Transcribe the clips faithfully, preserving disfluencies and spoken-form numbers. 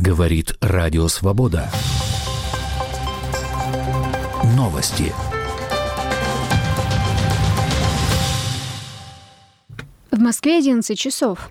Говорит Радио Свобода. Новости. В Москве одиннадцать часов.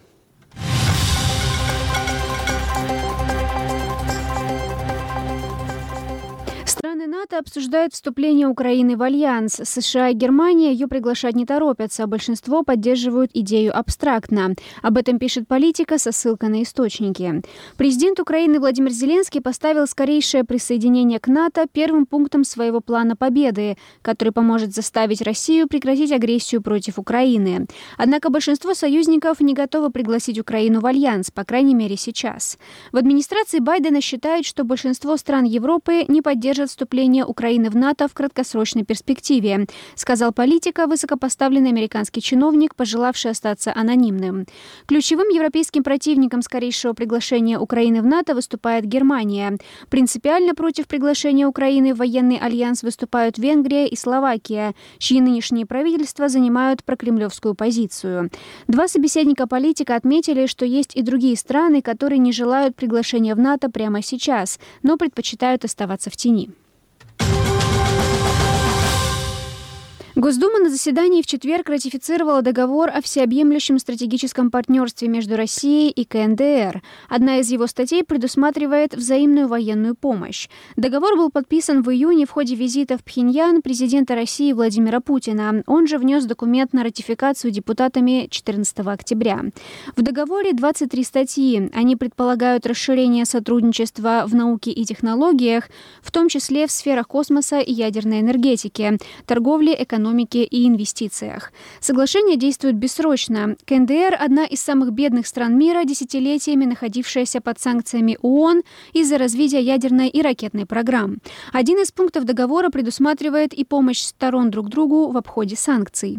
Страны НАТО обсуждают вступление Украины в альянс. США и Германия ее приглашать не торопятся, а большинство поддерживают идею абстрактно. Об этом пишет «Политика» со ссылкой на источники. Президент Украины Владимир Зеленский поставил скорейшее присоединение к НАТО первым пунктом своего плана победы, который поможет заставить Россию прекратить агрессию против Украины. Однако большинство союзников не готовы пригласить Украину в альянс, по крайней мере сейчас. В администрации Байдена считают, что большинство стран Европы не поддержат вступление Украины в НАТО в краткосрочной перспективе, сказал «Политика» высокопоставленный американский чиновник, пожелавший остаться анонимным. Ключевым европейским противником скорейшего приглашения Украины в НАТО выступает Германия. Принципиально против приглашения Украины в военный альянс выступают Венгрия и Словакия, чьи нынешние правительства занимают прокремлевскую позицию. Два собеседника «Политика» отметили, что есть и другие страны, которые не желают приглашения в НАТО прямо сейчас, но предпочитают оставаться в тени. Госдума на заседании в четверг ратифицировала договор о всеобъемлющем стратегическом партнерстве между Россией и ка эн дэ эр. Одна из его статей предусматривает взаимную военную помощь. Договор был подписан в июне в ходе визита в Пхеньян президента России Владимира Путина. Он же внес документ на ратификацию депутатами четырнадцатого октября. В договоре двадцать три статьи. Они предполагают расширение сотрудничества в науке и технологиях, в том числе в сферах космоса и ядерной энергетики, торговли, экономики, экономике и инвестициях. Соглашение действует бессрочно. ка эн дэ эр – одна из самых бедных стран мира, десятилетиями находившаяся под санкциями ООН из-за развития ядерной и ракетной программ. Один из пунктов договора предусматривает и помощь сторон друг другу в обходе санкций.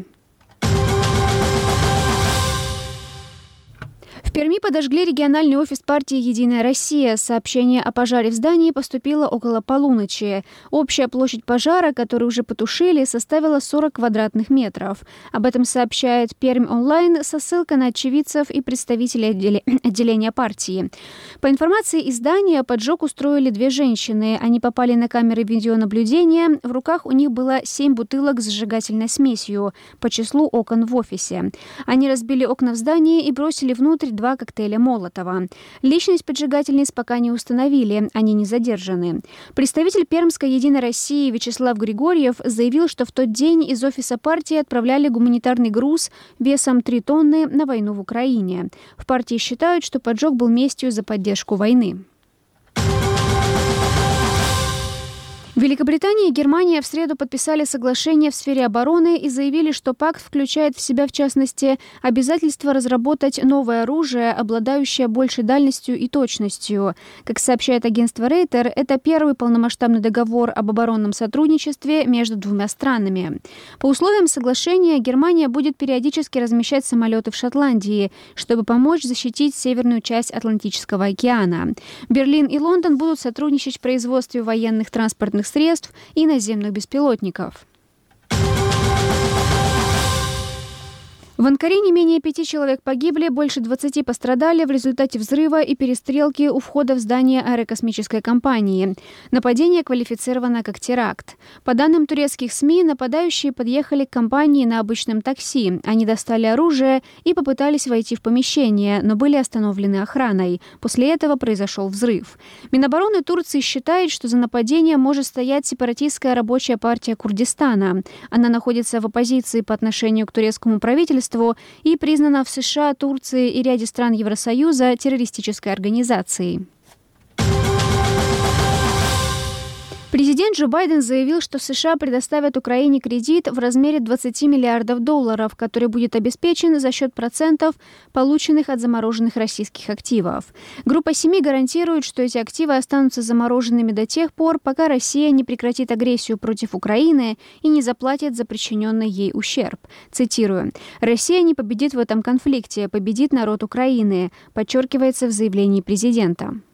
В Перми подожгли региональный офис партии «Единая Россия». Сообщение о пожаре в здании поступило около полуночи. Общая площадь пожара, которую уже потушили, составила сорок квадратных метров. Об этом сообщает Пермь онлайн со ссылкой на очевидцев и представителей отделе... отделения партии. По информации издания, поджог устроили две женщины. Они попали на камеры видеонаблюдения. В руках у них было семь бутылок с зажигательной смесью по числу окон в офисе. Они разбили окна в здании и бросили внутрь два коктейля Молотова. Личность поджигательниц пока не установили, они не задержаны. Представитель Пермской «Единой России» Вячеслав Григорьев заявил, что в тот день из офиса партии отправляли гуманитарный груз весом три тонны на войну в Украине. В партии считают, что поджог был местью за поддержку войны. Великобритания и Германия в среду подписали соглашение в сфере обороны и заявили, что пакт включает в себя, в частности, обязательство разработать новое оружие, обладающее большей дальностью и точностью. Как сообщает агентство Рейтер, это первый полномасштабный договор об оборонном сотрудничестве между двумя странами. По условиям соглашения Германия будет периодически размещать самолеты в Шотландии, чтобы помочь защитить северную часть Атлантического океана. Берлин и Лондон будут сотрудничать в производстве военных транспортных средств и наземных беспилотников. В Анкаре не менее пяти человек погибли, больше двадцати пострадали в результате взрыва и перестрелки у входа в здание аэрокосмической компании. Нападение квалифицировано как теракт. По данным турецких СМИ, нападающие подъехали к компании на обычном такси. Они достали оружие и попытались войти в помещение, но были остановлены охраной. После этого произошел взрыв. Минобороны Турции считает, что за нападением может стоять сепаратистская рабочая партия Курдистана. Она находится в оппозиции по отношению к турецкому правительству и признана в США, Турции и ряде стран Евросоюза террористической организацией. Президент Джо Байден заявил, что США предоставят Украине кредит в размере двадцати миллиардов долларов, который будет обеспечен за счет процентов, полученных от замороженных российских активов. Группа семи гарантирует, что эти активы останутся замороженными до тех пор, пока Россия не прекратит агрессию против Украины и не заплатит за причиненный ей ущерб. Цитирую: «Россия не победит в этом конфликте, победит народ Украины», подчеркивается в заявлении президента.